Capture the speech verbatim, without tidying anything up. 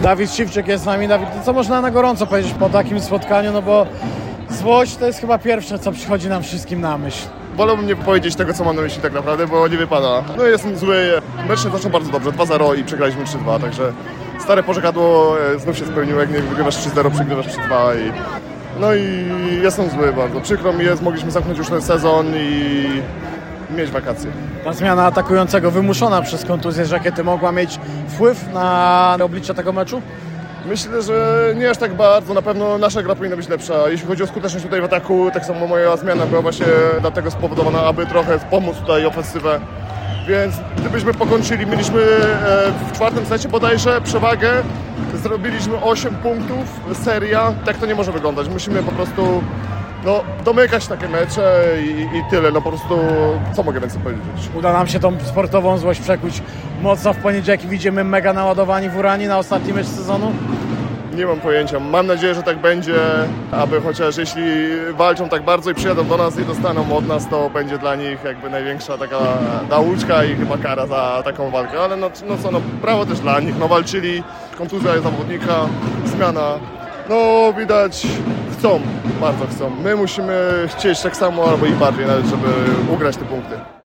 Dawid Szywczyk jest z nami. Dawid, co można na gorąco powiedzieć po takim spotkaniu, no bo złość to jest chyba pierwsze, co przychodzi nam wszystkim na myśl. Wolałbym nie powiedzieć tego, co mam na myśli tak naprawdę, bo nie wypada. No jestem zły. Mecz się zaczął bardzo dobrze, dwa zero i przegraliśmy trzy dwa, także stare pożegnadło znów się spełniło, jak nie wygrywasz trzy zero, przegrywasz trzy dwa i... No i jestem zły bardzo. Przykro mi jest, mogliśmy zamknąć już ten sezon i mieć wakacje. Ta zmiana atakującego wymuszona przez kontuzję z Rakiety mogła mieć wpływ na oblicze tego meczu? Myślę, że nie aż tak bardzo. Na pewno nasza gra powinna być lepsza. Jeśli chodzi o skuteczność tutaj w ataku, tak samo moja zmiana była właśnie dlatego spowodowana, aby trochę pomóc tutaj ofensywę. Więc gdybyśmy pokończyli, mieliśmy w czwartym secie bodajże przewagę, zrobiliśmy osiem punktów, seria. Tak to nie może wyglądać. Musimy po prostu no, domykać takie mecze i, i tyle. No po prostu, co mogę więcej powiedzieć? Uda nam się tą sportową złość przekuć mocno w poniedziałek i widzimy mega naładowani w Uranie na ostatni mecz sezonu? Nie mam pojęcia. Mam nadzieję, że tak będzie, aby chociaż jeśli walczą tak bardzo i przyjadą do nas i dostaną od nas, to będzie dla nich jakby największa taka nauczka i chyba kara za taką walkę. Ale no, no co, no brawo też dla nich. No walczyli, kontuzja zawodnika, zmiana. No widać, chcą, bardzo chcą. My musimy chcieć tak samo albo i bardziej nawet, żeby ugrać te punkty.